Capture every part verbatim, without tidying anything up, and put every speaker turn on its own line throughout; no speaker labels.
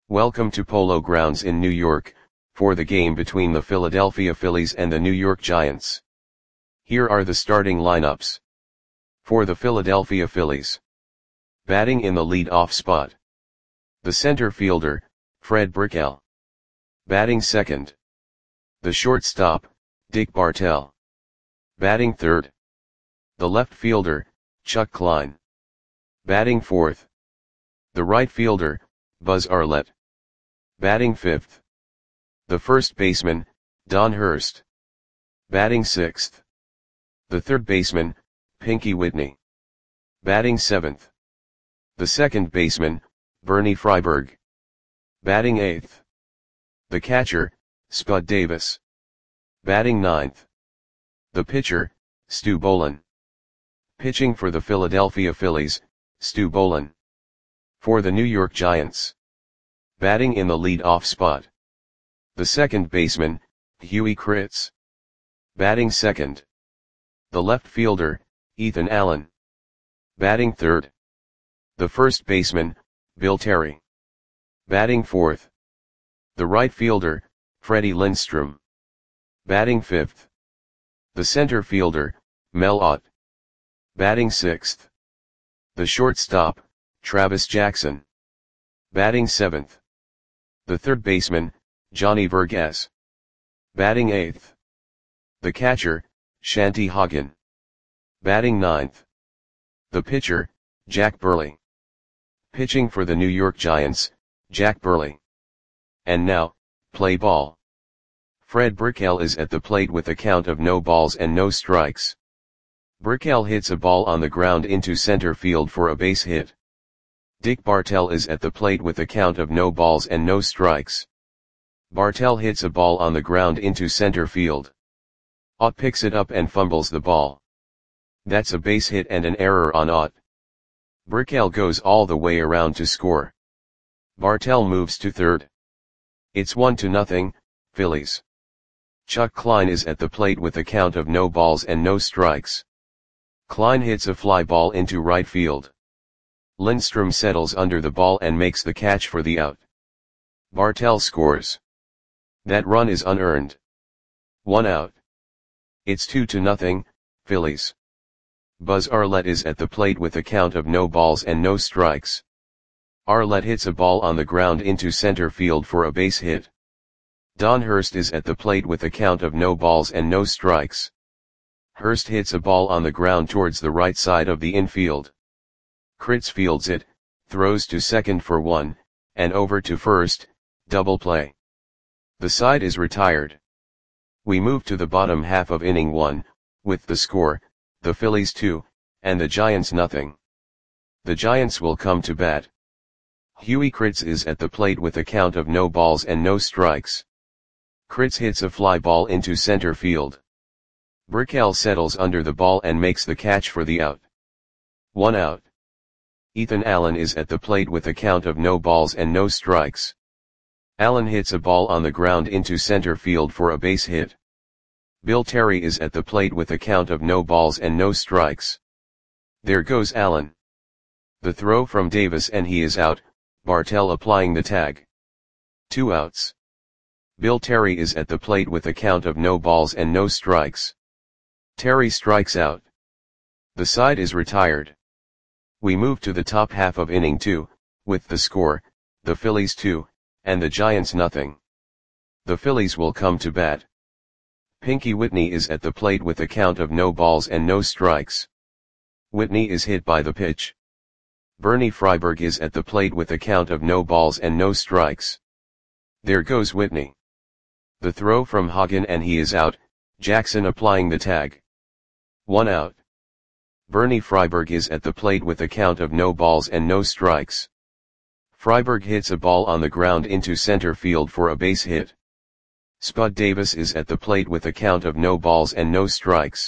Welcome to Polo Grounds in New York, for the game between the Philadelphia Phillies and the New York Giants. Here are the starting lineups. For the Philadelphia Phillies. Batting in the lead-off spot. The center fielder, Fred Brickell. Batting second. The shortstop, Dick Bartell. Batting third. The left fielder, Chuck Klein. Batting fourth. The right fielder, Buzz Arlett. Batting fifth. The first baseman, Don Hurst. Batting sixth. The third baseman, Pinky Whitney. Batting seventh. The second baseman, Bernie Freiberg. Batting eighth. The catcher, Spud Davis. Batting ninth. The pitcher, Stu Bowlen. Pitching for the Philadelphia Phillies, Stu Bowlen. For the New York Giants. Batting in the lead-off spot. The second baseman, Huey Kritz. Batting second. The left fielder, Ethan Allen. Batting third. The first baseman, Bill Terry. Batting fourth. The right fielder, Freddie Lindstrom. Batting fifth. The center fielder, Mel Ott. Batting sixth. The shortstop, Travis Jackson. Batting seventh. The third baseman, Johnny Vergas. Batting eighth. The catcher, Shanty Hagen. Batting ninth. The pitcher, Jack Burley. Pitching for the New York Giants, Jack Burley. And now, play ball. Fred Brickell is at the plate with a count of no balls and no strikes. Brickell hits a ball on the ground into center field for a base hit. Dick Bartell is at the plate with a count of no balls and no strikes. Bartell hits a ball on the ground into center field. Ott picks it up and fumbles the ball. That's a base hit and an error on Ott. Brickell goes all the way around to score. Bartell moves to third. It's one to nothing, Phillies. Chuck Klein is at the plate with a count of no balls and no strikes. Klein hits a fly ball into right field. Lindstrom settles under the ball and makes the catch for the out. Bartell scores. That run is unearned. One out. It's two to nothing, Phillies. Buzz Arlett is at the plate with a count of no balls and no strikes. Arlett hits a ball on the ground into center field for a base hit. Don Hurst is at the plate with a count of no balls and no strikes. Hurst hits a ball on the ground towards the right side of the infield. Kritz fields it, throws to second for one, and over to first, double play. The side is retired. We move to the bottom half of inning one, with the score, the Phillies two, and the Giants nothing. The Giants will come to bat. Huey Kritz is at the plate with a count of no balls and no strikes. Kritz hits a fly ball into center field. Brickell settles under the ball and makes the catch for the out. One out. Ethan Allen is at the plate with a count of no balls and no strikes. Allen hits a ball on the ground into center field for a base hit. Bill Terry is at the plate with a count of no balls and no strikes. There goes Allen. The throw from Davis and he is out, Bartell applying the tag. Two outs. Bill Terry is at the plate with a count of no balls and no strikes. Terry strikes out. The side is retired. We move to the top half of inning two, with the score, the Phillies two, and the Giants nothing. The Phillies will come to bat. Pinky Whitney is at the plate with a count of no balls and no strikes. Whitney is hit by the pitch. Bernie Freiberg is at the plate with a count of no balls and no strikes. There goes Whitney. The throw from Hagen and he is out, Jackson applying the tag. One out. Bernie Freiberg is at the plate with a count of no balls and no strikes. Freiberg hits a ball on the ground into center field for a base hit. Spud Davis is at the plate with a count of no balls and no strikes.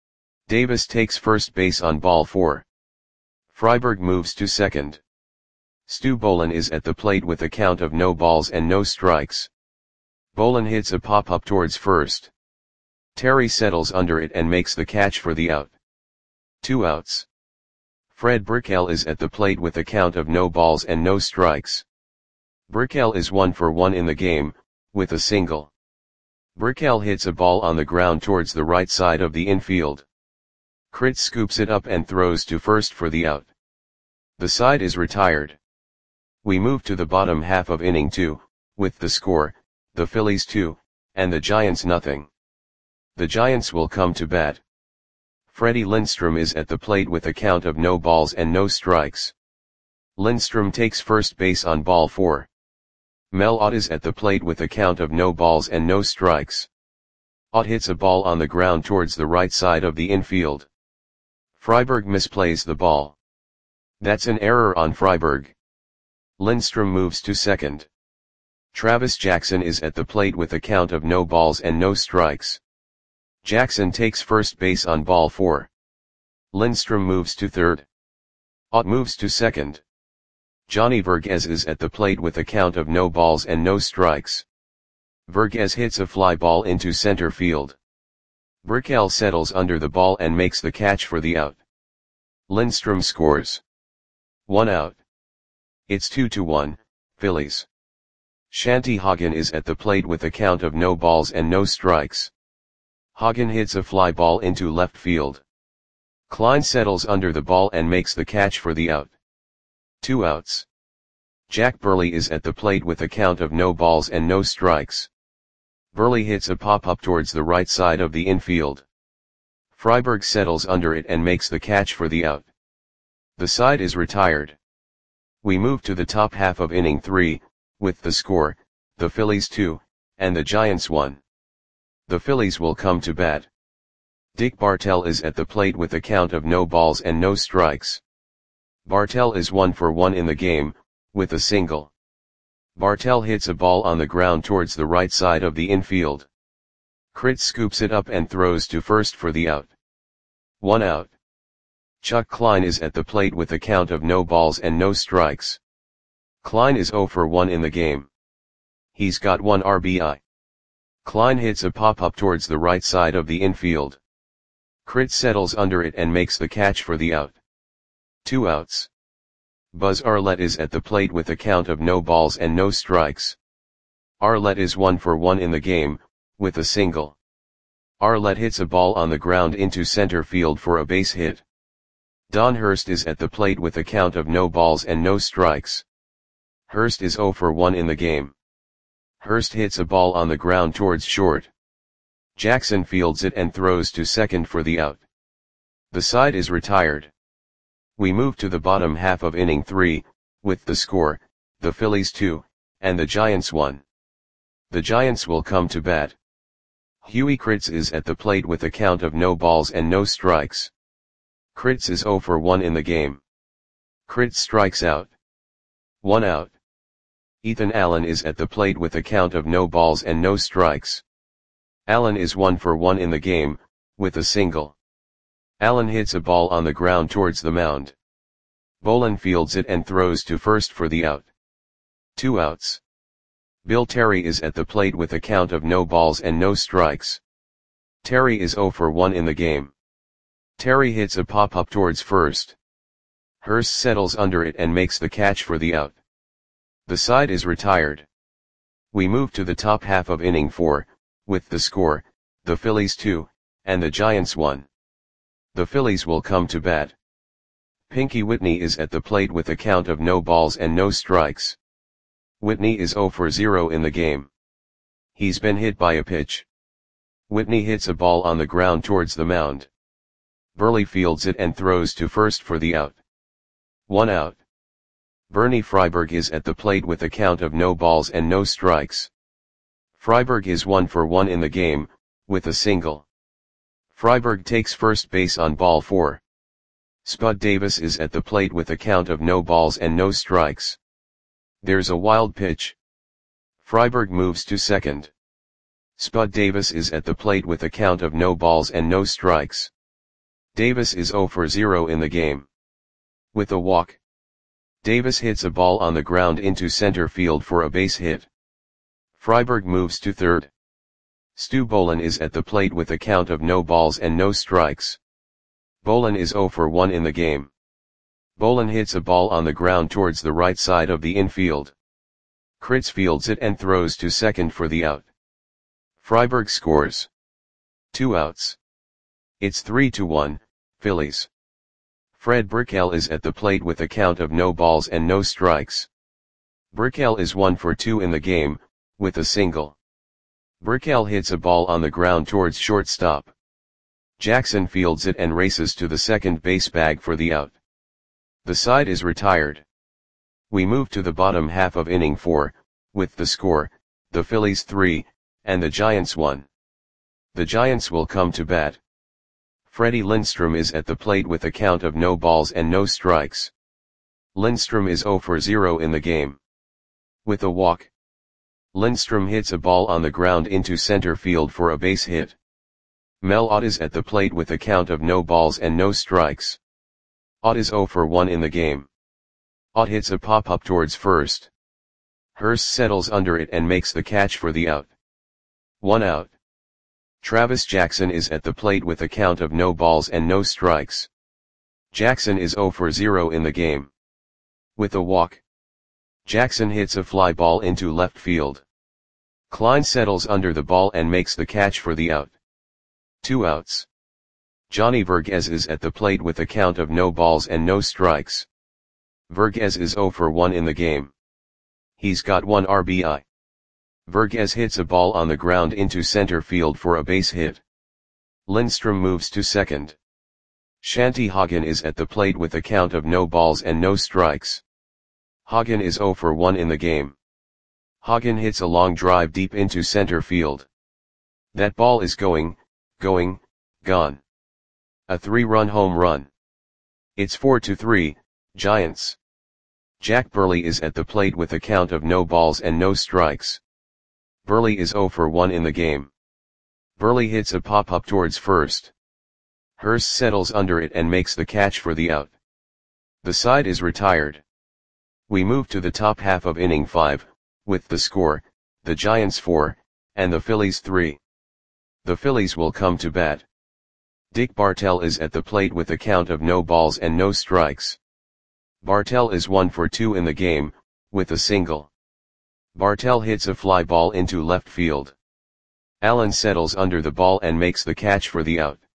Davis takes first base on ball four. Freiberg moves to second. Stu Bowlen is at the plate with a count of no balls and no strikes. Bowlen hits a pop-up towards first. Terry settles under it and makes the catch for the out. Two outs. Fred Brickell is at the plate with a count of no balls and no strikes. Burkel is one for one in the game, with a single. Burkel hits a ball on the ground towards the right side of the infield. Kritz scoops it up and throws to first for the out. The side is retired. We move to the bottom half of inning two, with the score, the Phillies two, and the Giants nothing. The Giants will come to bat. Freddie Lindstrom is at the plate with a count of no balls and no strikes. Lindstrom takes first base on ball four. Mel Ott is at the plate with a count of no balls and no strikes. Ott hits a ball on the ground towards the right side of the infield. Freiberg misplays the ball. That's an error on Freiberg. Lindstrom moves to second. Travis Jackson is at the plate with a count of no balls and no strikes. Jackson takes first base on ball four. Lindstrom moves to third. Ott moves to second. Johnny Verghese is at the plate with a count of no balls and no strikes. Verghese hits a fly ball into center field. Burkel settles under the ball and makes the catch for the out. Lindstrom scores. One out. It's two to one, Phillies. Shanty Hagen is at the plate with a count of no balls and no strikes. Hagen hits a fly ball into left field. Klein settles under the ball and makes the catch for the out. Two outs. Jack Burley is at the plate with a count of no balls and no strikes. Burley hits a pop-up towards the right side of the infield. Freiberg settles under it and makes the catch for the out. The side is retired. We move to the top half of inning three, with the score, the Phillies two, and the Giants one. The Phillies will come to bat. Dick Bartell is at the plate with a count of no balls and no strikes. Bartell is one for one in the game, with a single. Bartell hits a ball on the ground towards the right side of the infield. Kritz scoops it up and throws to first for the out. One out. Chuck Klein is at the plate with a count of no balls and no strikes. Klein is zero for one in the game. He's got one R B I. Klein hits a pop-up towards the right side of the infield. Kritz settles under it and makes the catch for the out. Two outs. Buzz Arlett is at the plate with a count of no balls and no strikes. Arlett is one for one in the game, with a single. Arlett hits a ball on the ground into center field for a base hit. Don Hurst is at the plate with a count of no balls and no strikes. Hurst is zero for one in the game. Hurst hits a ball on the ground towards short. Jackson fields it and throws to second for the out. The side is retired. We move to the bottom half of inning three, with the score, the Phillies two, and the Giants one. The Giants will come to bat. Huey Kritz is at the plate with a count of no balls and no strikes. Kritz is zero for one in the game. Kritz strikes out. One out. Ethan Allen is at the plate with a count of no balls and no strikes. Allen is one for one in the game, with a single. Allen hits a ball on the ground towards the mound. Bolin fields it and throws to first for the out. Two outs. Bill Terry is at the plate with a count of no balls and no strikes. Terry is zero for one in the game. Terry hits a pop-up towards first. Hurst settles under it and makes the catch for the out. The side is retired. We move to the top half of inning four, with the score, the Phillies two, and the Giants one. The Phillies will come to bat. Pinky Whitney is at the plate with a count of no balls and no strikes. Whitney is zero for zero in the game. He's been hit by a pitch. Whitney hits a ball on the ground towards the mound. Burley fields it and throws to first for the out. One out. Bernie Freiberg is at the plate with a count of no balls and no strikes. Freiberg is one for one in the game, with a single. Freiberg takes first base on ball four. Spud Davis is at the plate with a count of no balls and no strikes. There's a wild pitch. Freiberg moves to second. Spud Davis is at the plate with a count of no balls and no strikes. Davis is zero for zero in the game. With a walk. Davis hits a ball on the ground into center field for a base hit. Freiberg moves to third. Stu Bolin is at the plate with a count of no balls and no strikes. Bolin is zero for one in the game. Bolin hits a ball on the ground towards the right side of the infield. Kritz fields it and throws to second for the out. Freiburg scores. Two outs. It's three to one, Phillies. Fred Brickell is at the plate with a count of no balls and no strikes. Brickell is one for two in the game, with a single. Brickell hits a ball on the ground towards shortstop. Jackson fields it and races to the second base bag for the out. The side is retired. We move to the bottom half of inning four, with the score, the Phillies three, and the Giants one. The Giants will come to bat. Freddie Lindstrom is at the plate with a count of no balls and no strikes. Lindstrom is zero for zero in the game. With a walk, Lindstrom hits a ball on the ground into center field for a base hit. Mel Ott is at the plate with a count of no balls and no strikes. Ott is zero for one in the game. Ott hits a pop-up towards first. Hurst settles under it and makes the catch for the out. One out. Travis Jackson is at the plate with a count of no balls and no strikes. Jackson is zero for zero in the game. With a walk, Jackson hits a fly ball into left field. Klein settles under the ball and makes the catch for the out. Two outs. Johnny Verghese is at the plate with a count of no balls and no strikes. Verghese is zero for one in the game. He's got one R B I. Verghese hits a ball on the ground into center field for a base hit. Lindstrom moves to second. Shanty Hagen is at the plate with a count of no balls and no strikes. Hagen is zero for one in the game. Hagen hits a long drive deep into center field. That ball is going, going, gone. A three-run home run. It's four to three, Giants. Jack Burley is at the plate with a count of no balls and no strikes. Burley is zero for one in the game. Burley hits a pop-up towards first. Hurst settles under it and makes the catch for the out. The side is retired. We move to the top half of inning five, with the score, the Giants four, and the Phillies three. The Phillies will come to bat. Dick Bartell is at the plate with a count of no balls and no strikes. Bartell is one for two in the game, with a single. Bartell hits a fly ball into left field. Allen settles under the ball and makes the catch for the out.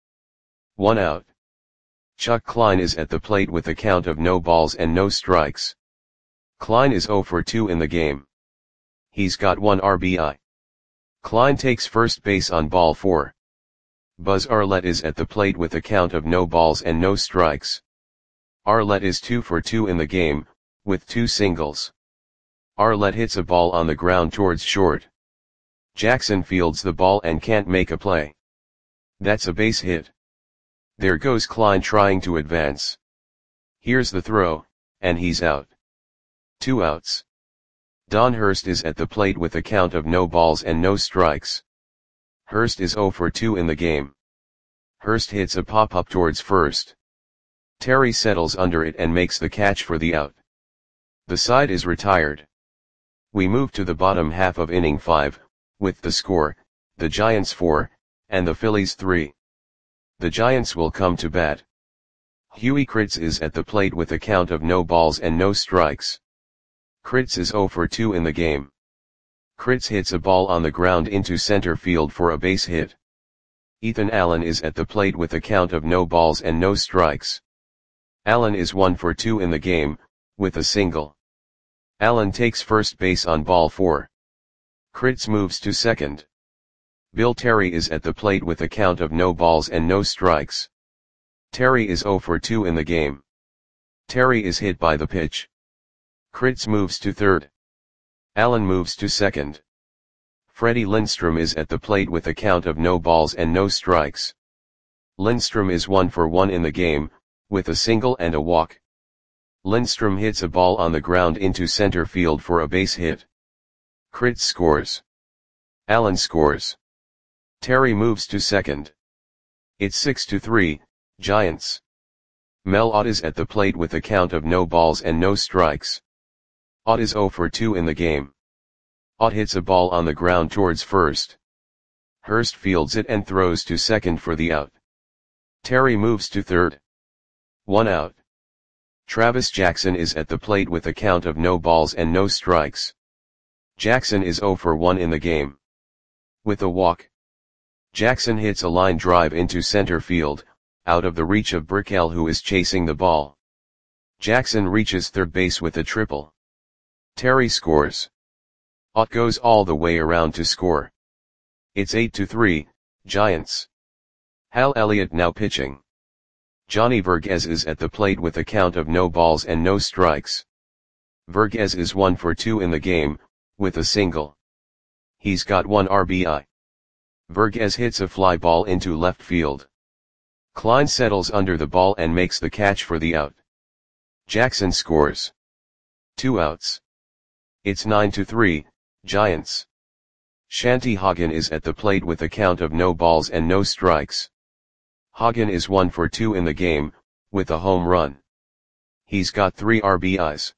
One out. Chuck Klein is at the plate with a count of no balls and no strikes. Klein is zero for two in the game. He's got one R B I. Klein takes first base on ball four. Buzz Arlett is at the plate with a count of no balls and no strikes. Arlett is two for two in the game, with two singles. Arlett hits a ball on the ground towards short. Jackson fields the ball and can't make a play. That's a base hit. There goes Klein trying to advance. Here's the throw, and he's out. Two outs. Don Hurst is at the plate with a count of no balls and no strikes. Hurst is zero for two in the game. Hurst hits a pop-up towards first. Terry settles under it and makes the catch for the out. The side is retired. We move to the bottom half of inning five, with the score, the Giants four, and the Phillies three. The Giants will come to bat. Huey Kritz is at the plate with a count of no balls and no strikes. Kritz is zero for two in the game. Kritz hits a ball on the ground into center field for a base hit. Ethan Allen is at the plate with a count of no balls and no strikes. Allen is one for two in the game, with a single. Allen takes first base on ball four. Kritz moves to second. Bill Terry is at the plate with a count of no balls and no strikes. Terry is zero for two in the game. Terry is hit by the pitch. Kritz moves to third. Allen moves to second. Freddie Lindstrom is at the plate with a count of no balls and no strikes. Lindstrom is one for one in the game, with a single and a walk. Lindstrom hits a ball on the ground into center field for a base hit. Kritz scores. Allen scores. Terry moves to second. It's six to three, Giants. Mel Ott is at the plate with a count of no balls and no strikes. Ott is zero for two in the game. Ott hits a ball on the ground towards first. Hurst fields it and throws to second for the out. Terry moves to third. One out. Travis Jackson is at the plate with a count of no balls and no strikes. Jackson is zero for one in the game. With a walk, Jackson hits a line drive into center field, out of the reach of Burkell, who is chasing the ball. Jackson reaches third base with a triple. Terry scores. Ott goes all the way around to score. It's eight to three, Giants. Hal Elliott now pitching. Johnny Verghese is at the plate with a count of no balls and no strikes. Verghese is one for two in the game, with a single. He's got one R B I. Verghese hits a fly ball into left field. Klein settles under the ball and makes the catch for the out. Jackson scores. Two outs. It's nine to three, Giants. Shanty Hagen is at the plate with a count of no balls and no strikes. Hagen is one for two in the game, with a home run. He's got three R B Is.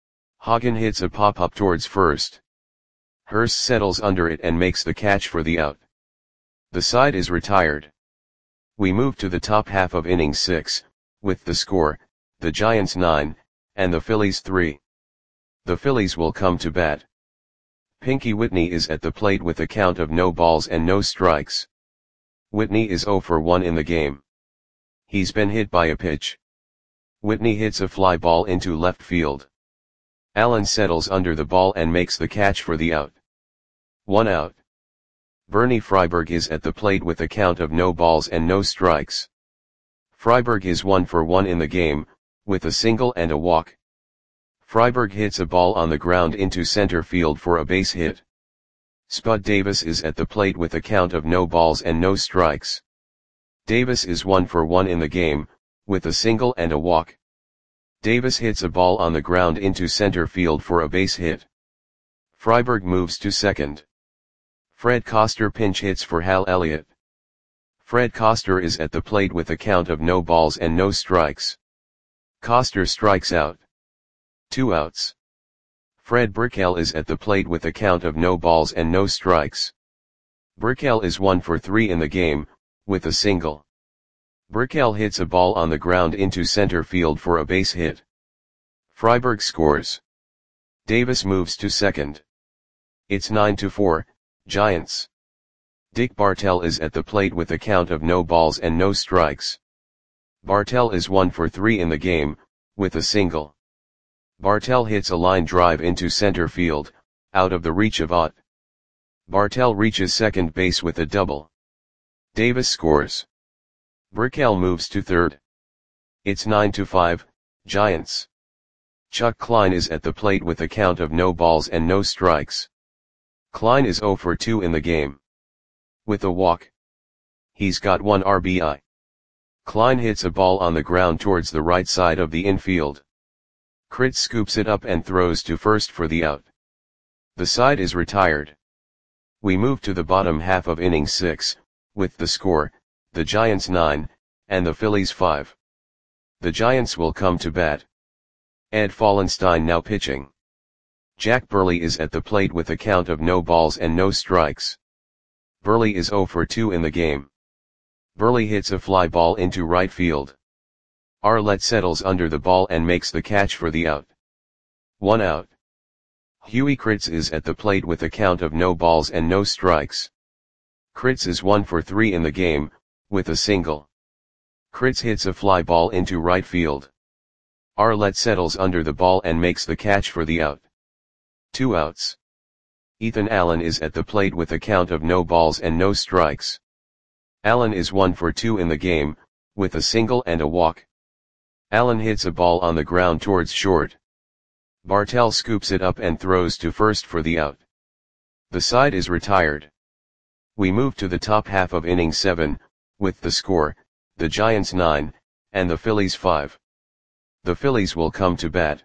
Hagen hits a pop-up towards first. Hurst settles under it and makes the catch for the out. The side is retired. We move to the top half of inning six, with the score, the Giants nine, and the Phillies three. The Phillies will come to bat. Pinky Whitney is at the plate with a count of no balls and no strikes. Whitney is zero for one in the game. He's been hit by a pitch. Whitney hits a fly ball into left field. Allen settles under the ball and makes the catch for the out. One out. Bernie Freiberg is at the plate with a count of no balls and no strikes. Freiberg is one for one in the game, with a single and a walk. Freiberg hits a ball on the ground into center field for a base hit. Spud Davis is at the plate with a count of no balls and no strikes. Davis is one for one in the game, with a single and a walk. Davis hits a ball on the ground into center field for a base hit. Freiberg moves to second. Fred Coster pinch hits for Hal Elliott. Fred Coster is at the plate with a count of no balls and no strikes. Coster strikes out. Two outs. Fred Burkell is at the plate with a count of no balls and no strikes. Burkell is one for three in the game, with a single. Burkell hits a ball on the ground into center field for a base hit. Freiberg scores. Davis moves to second. It's nine to four, Giants. Dick Bartell is at the plate with a count of no balls and no strikes. Bartell is one for three in the game, with a single. Bartell hits a line drive into center field, out of the reach of Ott. Bartell reaches second base with a double. Davis scores. Burkell moves to third. It's nine to five, Giants. Chuck Klein is at the plate with a count of no balls and no strikes. Klein is zero for two in the game. With a walk. He's got one R B I. Klein hits a ball on the ground towards the right side of the infield. Kritz scoops it up and throws to first for the out. The side is retired. We move to the bottom half of inning six, with the score, the Giants nine, and the Phillies five. The Giants will come to bat. Ed Fallenstein now pitching. Jack Burley is at the plate with a count of no balls and no strikes. Burley is zero for two in the game. Burley hits a fly ball into right field. Arlett settles under the ball and makes the catch for the out. One out. Huey Kritz is at the plate with a count of no balls and no strikes. Kritz is one for three in the game, with a single. Kritz hits a fly ball into right field. Arlett settles under the ball and makes the catch for the out. Two outs. Ethan Allen is at the plate with a count of no balls and no strikes. Allen is one for two in the game, with a single and a walk. Allen hits a ball on the ground towards short. Bartell scoops it up and throws to first for the out. The side is retired. We move to the top half of inning seven, with the score, the Giants nine, and the Phillies five. The Phillies will come to bat.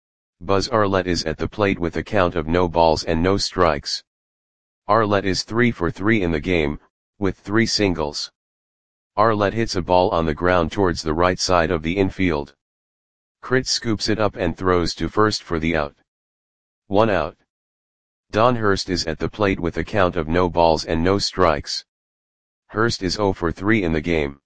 Buzz Arlett is at the plate with a count of no balls and no strikes. Arlett is three for three in the game, with three singles. Arlett hits a ball on the ground towards the right side of the infield. Kritz scoops it up and throws to first for the out. One out. Don Hurst is at the plate with a count of no balls and no strikes. Hurst is zero for three in the game.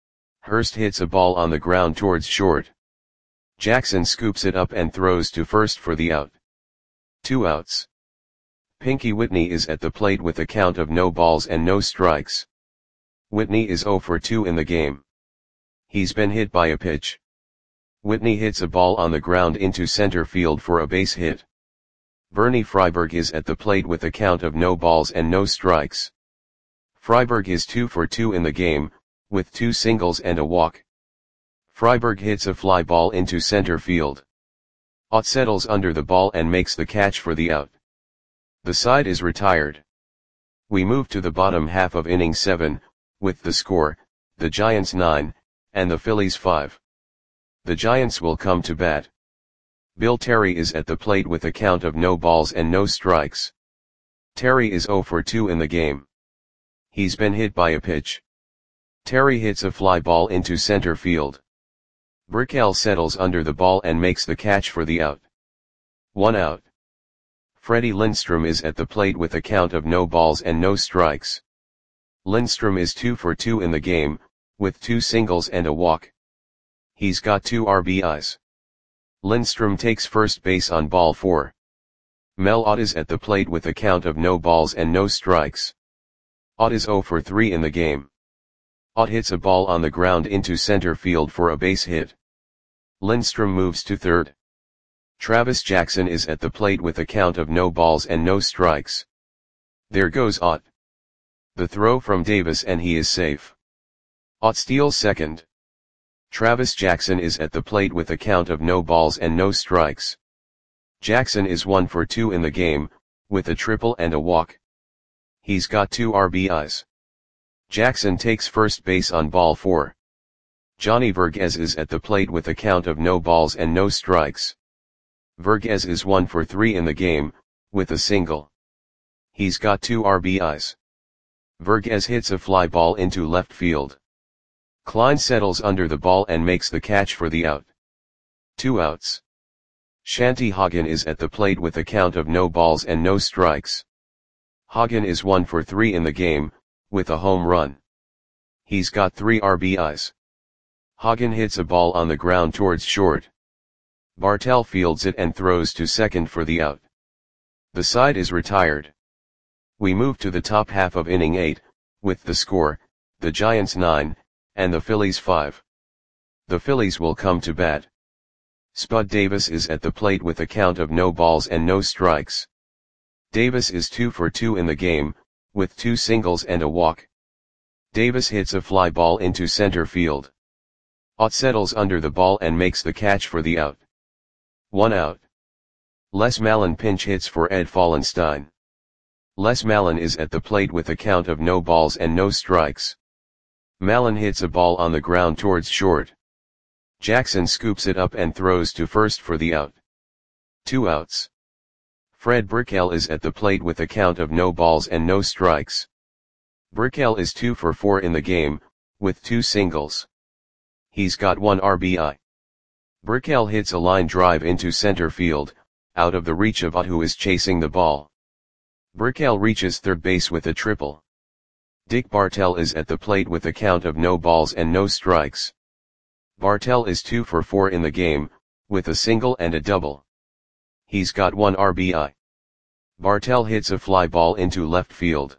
Hurst hits a ball on the ground towards short. Jackson scoops it up and throws to first for the out. Two outs. Pinky Whitney is at the plate with a count of no balls and no strikes. Whitney is zero for two in the game. He's been hit by a pitch. Whitney hits a ball on the ground into center field for a base hit. Bernie Freiberg is at the plate with a count of no balls and no strikes. Freiberg is two for two in the game, with two singles and a walk. Freiberg hits a fly ball into center field. Ott settles under the ball and makes the catch for the out. The side is retired. We move to the bottom half of inning seven, with the score, the Giants nine, and the Phillies five. The Giants will come to bat. Bill Terry is at the plate with a count of no balls and no strikes. Terry is zero for two in the game. He's been hit by a pitch. Terry hits a fly ball into center field. Brickell settles under the ball and makes the catch for the out. One out. Freddie Lindstrom is at the plate with a count of no balls and no strikes. Lindstrom is two for two in the game, with two singles and a walk. He's got two R B Is. Lindstrom takes first base on ball four. Mel Ott is at the plate with a count of no balls and no strikes. Ott is zero for three in the game. Ott hits a ball on the ground into center field for a base hit. Lindstrom moves to third. Travis Jackson is at the plate with a count of no balls and no strikes. There goes Ott. The throw from Davis and he is safe. Ott steals second. Travis Jackson is at the plate with a count of no balls and no strikes. Jackson is one for two in the game, with a triple and a walk. He's got two R B Is. Jackson takes first base on ball four. Johnny Verghese is at the plate with a count of no balls and no strikes. Verghese is one for three in the game, with a single. He's got two R B Is. Verghese hits a fly ball into left field. Klein settles under the ball and makes the catch for the out. Two outs. Shanty Hagen is at the plate with a count of no balls and no strikes. Hagen is one for three in the game, with a home run. He's got three R B Is. Hagen hits a ball on the ground towards short. Bartell fields it and throws to second for the out. The side is retired. We move to the top half of inning eight, with the score, the Giants nine, and the Phillies five. The Phillies will come to bat. Spud Davis is at the plate with a count of no balls and no strikes. Davis is two for two in the game, with two singles and a walk. Davis hits a fly ball into center field. Ott settles under the ball and makes the catch for the out. One out. Les Malin pinch hits for Ed Fallenstein. Les Malin is at the plate with a count of no balls and no strikes. Malin hits a ball on the ground towards short. Jackson scoops it up and throws to first for the out. Two outs. Fred Brickell is at the plate with a count of no balls and no strikes. Brickell is two for four in the game, with two singles. He's got one R B I. Brickell hits a line drive into center field, out of the reach of Ott, who is chasing the ball. Brickell reaches third base with a triple. Dick Bartell is at the plate with a count of no balls and no strikes. Bartell is two for four in the game, with a single and a double. He's got one R B I. Bartell hits a fly ball into left field.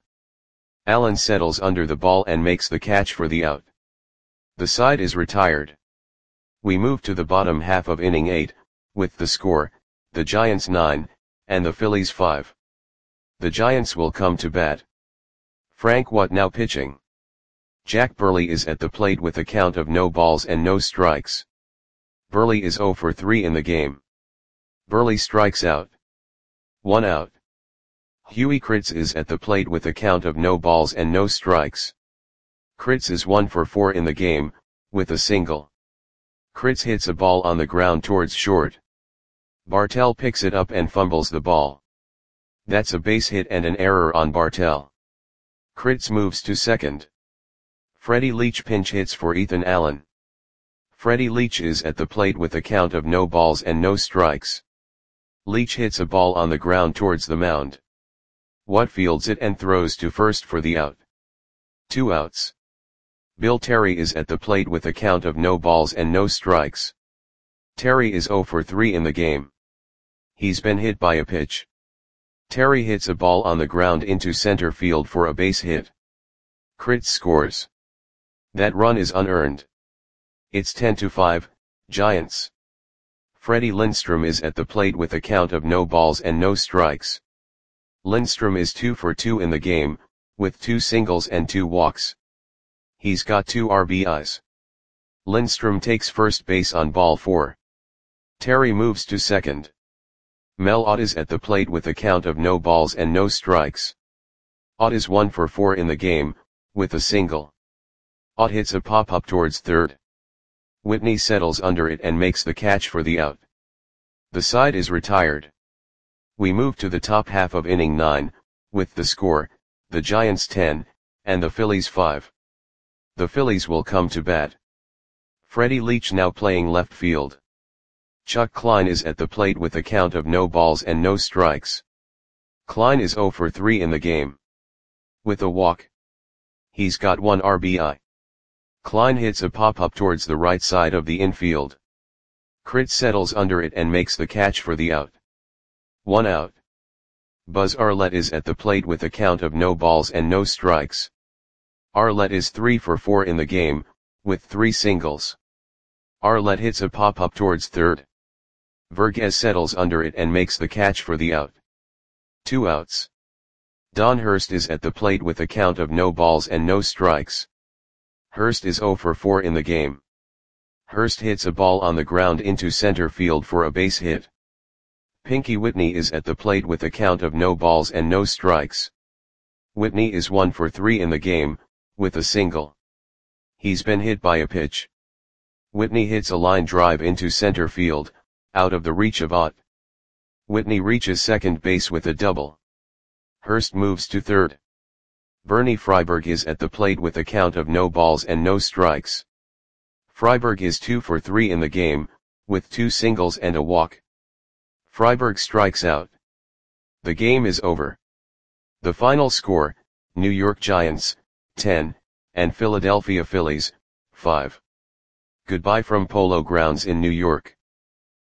Allen settles under the ball and makes the catch for the out. The side is retired. We move to the bottom half of inning eight, with the score, the Giants nine, and the Phillies five. The Giants will come to bat. Frank Watt now pitching. Jack Burley is at the plate with a count of no balls and no strikes. Burley is zero for three in the game. Burley strikes out. One out. Huey Kritz is at the plate with a count of no balls and no strikes. Kritz is one for four in the game, with a single. Kritz hits a ball on the ground towards short. Bartell picks it up and fumbles the ball. That's a base hit and an error on Bartell. Kritz moves to second. Freddie Leach pinch hits for Ethan Allen. Freddie Leach is at the plate with a count of no balls and no strikes. Leach hits a ball on the ground towards the mound. Watt fields it and throws to first for the out. Two outs. Bill Terry is at the plate with a count of no balls and no strikes. Terry is zero for three in the game. He's been hit by a pitch. Terry hits a ball on the ground into center field for a base hit. Kritz scores. That run is unearned. It's ten to five, Giants. Freddie Lindstrom is at the plate with a count of no balls and no strikes. Lindstrom is two for two in the game, with two singles and two walks. He's got two R B Is. Lindstrom takes first base on ball four. Terry moves to second. Mel Ott is at the plate with a count of no balls and no strikes. Ott is one for four in the game, with a single. Ott hits a pop-up towards third. Whitney settles under it and makes the catch for the out. The side is retired. We move to the top half of inning nine, with the score, the Giants ten, and the Phillies five. The Phillies will come to bat. Freddie Leach now playing left field. Chuck Klein is at the plate with a count of no balls and no strikes. Klein is zero for three in the game. With a walk. He's got one R B I. Klein hits a pop-up towards the right side of the infield. Kritz settles under it and makes the catch for the out. One out. Buzz Arlett is at the plate with a count of no balls and no strikes. Arlett is three for four in the game, with three singles. Arlett hits a pop-up towards third. Vergez settles under it and makes the catch for the out. Two outs. Don Hurst is at the plate with a count of no balls and no strikes. Hurst is zero for four in the game. Hurst hits a ball on the ground into center field for a base hit. Pinky Whitney is at the plate with a count of no balls and no strikes. Whitney is one for three in the game, with a single. He's been hit by a pitch. Whitney hits a line drive into center field, out of the reach of Ott. Whitney reaches second base with a double. Hurst moves to third. Bernie Freiberg is at the plate with a count of no balls and no strikes. Freiberg is two for three in the game, with two singles and a walk. Freiberg strikes out. The game is over. The final score, New York Giants, ten, and Philadelphia Phillies, five. Goodbye from Polo Grounds in New York.